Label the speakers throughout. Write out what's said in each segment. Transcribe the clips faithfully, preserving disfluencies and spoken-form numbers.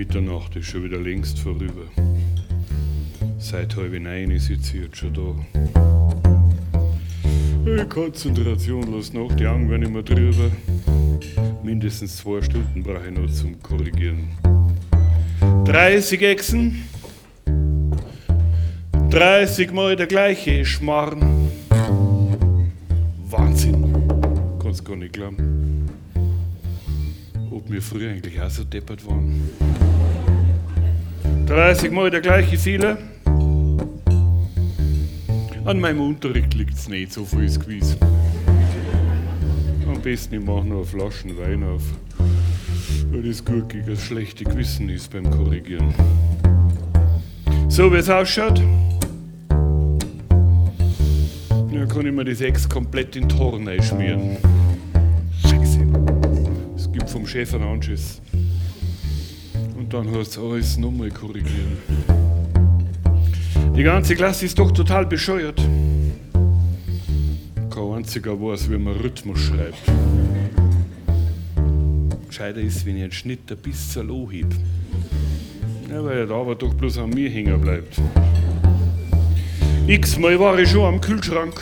Speaker 1: Mitternacht ist schon wieder längst vorüber. Seit halb neun sitze ich jetzt schon da. Die Konzentration lässt nach, die Augen werden immer drüber. Mindestens zwei Stunden brauche ich noch zum Korrigieren. dreißig Echsen, dreißig Mal der gleiche Schmarrn. Wahnsinn, kannst gar nicht glauben. Ob wir früher eigentlich auch so deppert waren. dreißig Mal der gleiche Fehler. An meinem Unterricht liegt's nicht, so viel ist gewiss. Am besten ich mache noch eine Flaschen Wein auf, weil das gut gegen das schlechte Gewissen ist beim Korrigieren. So wie es ausschaut, ja, kann ich mir das Ex komplett in Torn einschmieren. Scheiße. Es gibt vom Chef einen Anschiss. Und dann heißt es alles nochmal korrigieren. Die ganze Klasse ist doch total bescheuert. Kein einziger weiß, wie man Rhythmus schreibt. Gescheiter ist, wenn ich einen Schnitt ein bisschen anhebe. Ja, weil der aber doch bloß an mir hängen bleibt. X-mal war ich schon am Kühlschrank.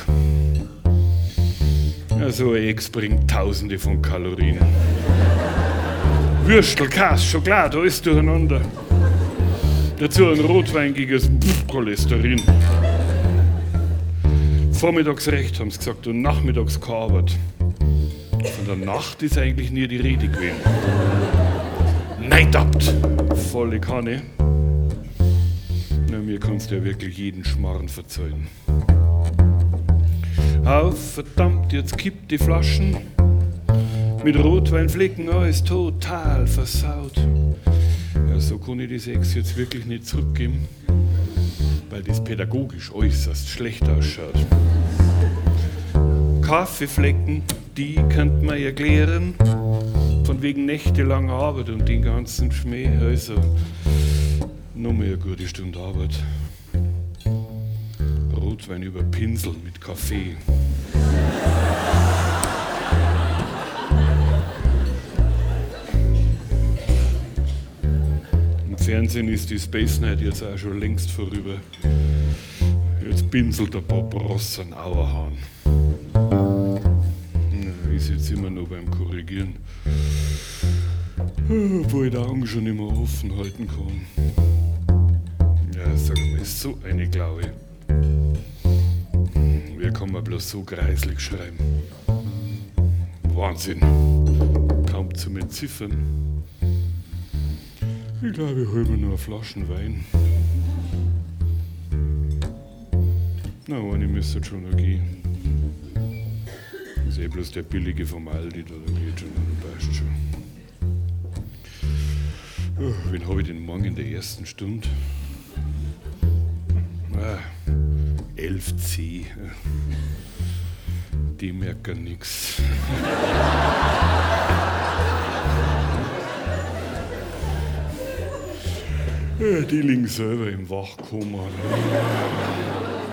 Speaker 1: Ja, so ein Ex bringt tausende von Kalorien. Würstel, Käse, Schokolade, alles durcheinander. Dazu ein Rotwein gegen das Cholesterin. Vormittags recht, haben sie gesagt, und nachmittags keine Arbeit. Von der Nacht ist eigentlich nie die Rede gewesen. Neidabt, volle Kanne. Na, mir kannst du ja wirklich jeden Schmarrn verzeihen. Auf, verdammt, jetzt kippt die Flaschen. Mit Rotweinflecken, alles total versaut. Ja, so kann ich das Ex jetzt wirklich nicht zurückgeben, weil das pädagogisch äußerst schlecht ausschaut. Kaffeeflecken, die könnte man erklären, von wegen nächtelanger Arbeit und den ganzen Schmäh. Also, noch mehr eine gute Stunde Arbeit. Rotwein überpinseln mit Kaffee. Im Fernsehen ist die Space Night jetzt auch schon längst vorüber. Jetzt pinselt ein paar Bross an Auerhahn. Ich sitze immer noch beim Korrigieren, obwohl ich die Augen schon immer offen halten kann. Ja, sag mal, ist so eine Klaue. Wer kann man bloß so greislich schreiben? Wahnsinn. Kaum zum Entziffern. Ich glaube, ich hol mir nur eine Flaschen Wein. Na, eine müsste schon noch gehen. Das ist eh bloß der billige vom Aldi, da geht schon, passt schon. Oh, wen habe ich denn morgen in der ersten Stunde? Ah, elf C. Die merken nix. Ja, die liegen selber im Wachkoma.